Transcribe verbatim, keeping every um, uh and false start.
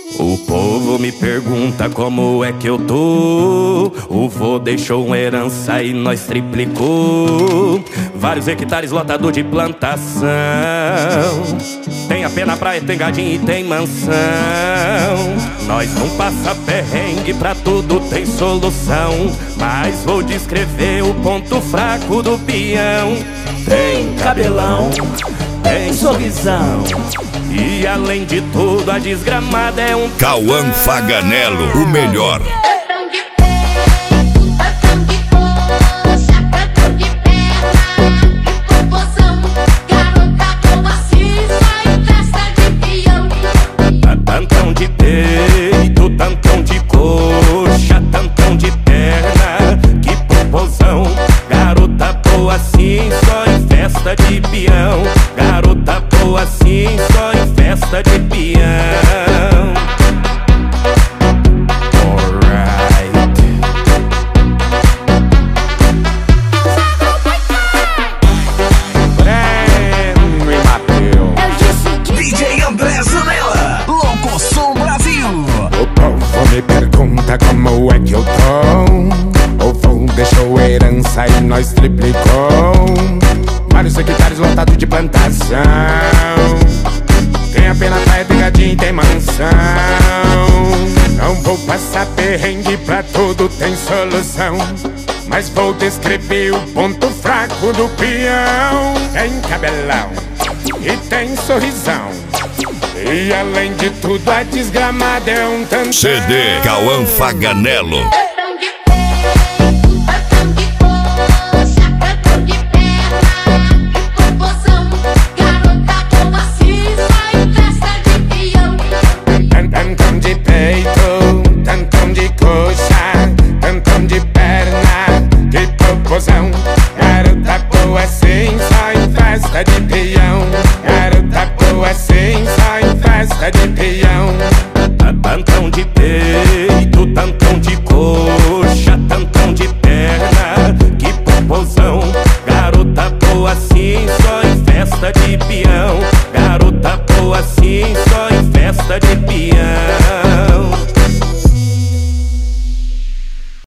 O povo me pergunta como é que eu tô. O vô deixou uma herança e nós triplicou. Vários hectares lotado de plantação. Tem a pé na praia, tem gadinho e tem mansão. Nós não passa perrengue, pra tudo tem solução. Mas vou descrever o ponto fraco do peão. Tem cabelão, tem sorrisão, e além de tudo a desgramada é um Cauã Faganello, o melhor. Tantão de peito, tantão de coxa, tantão de perna, que popozão. Garota boa assim, só em festa de peão. Garota boa assim, só em festa de peão. Alright. Breno e Mateus. D J André Zanella, Louco Som Brasil. O povo me pergunta como é que eu tô. O vô deixou herança e nós triplicou. Vários hectares lotados de plantação. Tem a pena praia, tem gadinho e tem mansão. Não vou passar perrengue, pra tudo tem solução. Mas vou descrever o ponto fraco do peão. Tem cabelão e tem sorrisão, e além de tudo a desgramada é um tantão. C D Cauã Faganello. Tantão de peito, tantão de coxa, tantão de perna, que popozão. Garota boa assim, só em festa de peão. Garota boa assim, só em festa de peão. Tantão de peito,